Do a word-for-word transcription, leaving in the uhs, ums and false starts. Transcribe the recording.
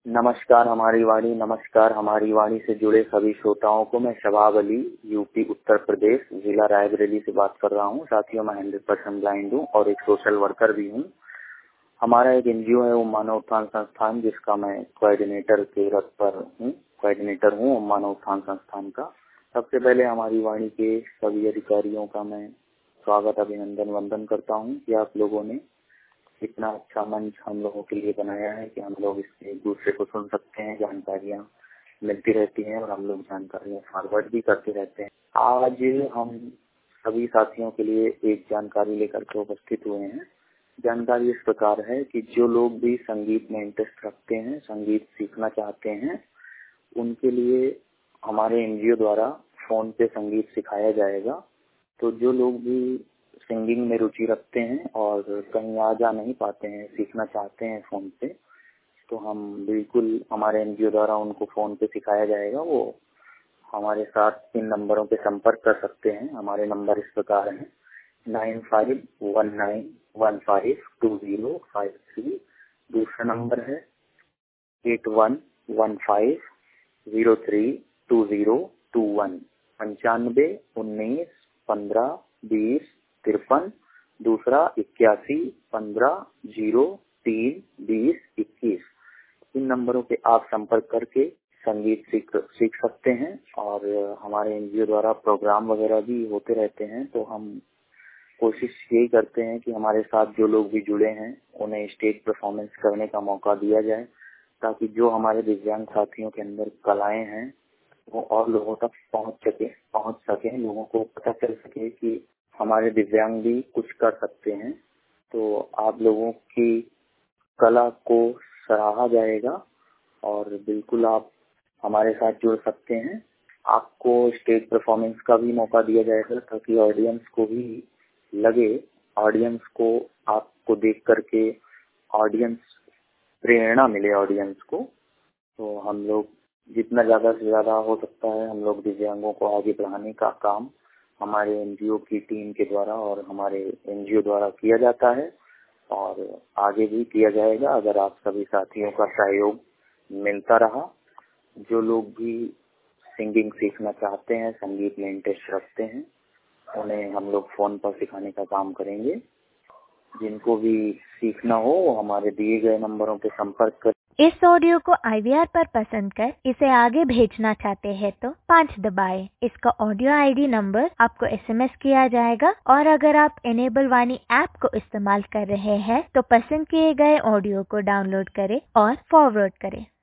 नमस्कार हमारी वाणी नमस्कार हमारी वाणी से जुड़े सभी श्रोताओं को मैं शबाब अली यूपी उत्तर प्रदेश जिला रायबरेली से बात कर रहा हूँ। साथियों, मैं हंड्रेड परसेंट ब्लाइंड हूँ और एक सोशल वर्कर भी हूँ। हमारा एक एनजीओ है वो मानव उत्थान संस्थान, जिसका मैं कोऑर्डिनेटर के रथ पर हूँ कोऑर्डिनेटर हूँ मानव उत्थान संस्थान का। सबसे पहले हमारी वाणी के सभी अधिकारियों का मैं स्वागत अभिनंदन वंदन करता हूँ कि आप लोगों ने इतना अच्छा मंच हम लोगों के लिए बनाया है कि हम लोग इससे एक दूसरे को सुन सकते हैं, जानकारियाँ मिलती रहती हैं और हम लोग जानकारियाँ फॉरवर्ड भी करते रहते हैं। आज हम सभी साथियों के लिए एक जानकारी लेकर के उपस्थित हुए हैं। जानकारी इस प्रकार है कि जो लोग भी संगीत में इंटरेस्ट रखते हैं, संगीत सीखना चाहते हैं, उनके लिए हमारे एनजीओ द्वारा फोन पे संगीत सिखाया जाएगा। तो जो लोग भी सिंगिंग में रुचि रखते हैं और कहीं आ जा नहीं पाते हैं, सीखना चाहते हैं फोन पे, तो हम बिल्कुल हमारे एनजीओ द्वारा उनको फोन पे सिखाया जाएगा। वो हमारे साथ इन नंबरों पे संपर्क कर सकते हैं। हमारे नंबर इस प्रकार हैं nine five one nine one five two zero five three. दूसरा नंबर है eight one one five zero three two zero two one. पंचानबे उन्नीस पंद्रह बीस तिरपन। दूसरा इक्यासी पंद्रह जीरो तीन बीस इक्कीस। इन नंबरों पे आप संपर्क करके संगीत सीख सीख सकते हैं। और हमारे एनजीओ द्वारा प्रोग्राम वगैरह भी होते रहते हैं, तो हम कोशिश यही करते हैं कि हमारे साथ जो लोग भी जुड़े हैं उन्हें स्टेज परफॉर्मेंस करने का मौका दिया जाए, ताकि जो हमारे दिव्यांग साथियों के अंदर कलाएं हैं वो और लोगों तक पहुंच सके पहुंच सके लोगों को पता चल सके कि हमारे दिव्यांग भी कुछ कर सकते हैं। तो आप लोगों की कला को सराहा जाएगा और बिल्कुल आप हमारे साथ जुड़ सकते हैं। आपको स्टेज परफॉर्मेंस का भी मौका दिया जाएगा, ताकि ऑडियंस को भी लगे, ऑडियंस को आपको देख करके ऑडियंस प्रेरणा मिले ऑडियंस को। तो हम लोग जितना ज्यादा से ज्यादा हो सकता है हम लोग दिव्यांगों को आगे बढ़ाने का काम हमारे एनजीओ की टीम के द्वारा और हमारे एनजीओ द्वारा किया जाता है और आगे भी किया जाएगा, अगर आप सभी साथियों का सहयोग मिलता रहा। जो लोग भी सिंगिंग सीखना चाहते हैं, संगीत में इंटरेस्ट रखते हैं, उन्हें हम लोग फोन पर सिखाने का काम करेंगे। जिनको भी सीखना हो वो हमारे दिए गए नंबरों पे संपर्क कर। इस ऑडियो को आईवीआर पर पसंद कर इसे आगे भेजना चाहते हैं तो पाँच दबाएं। इसका ऑडियो आईडी नंबर आपको एसएमएस किया जाएगा। और अगर आप एनेबल वाणी ऐप को इस्तेमाल कर रहे हैं तो पसंद किए गए ऑडियो को डाउनलोड करें और फॉरवर्ड करें।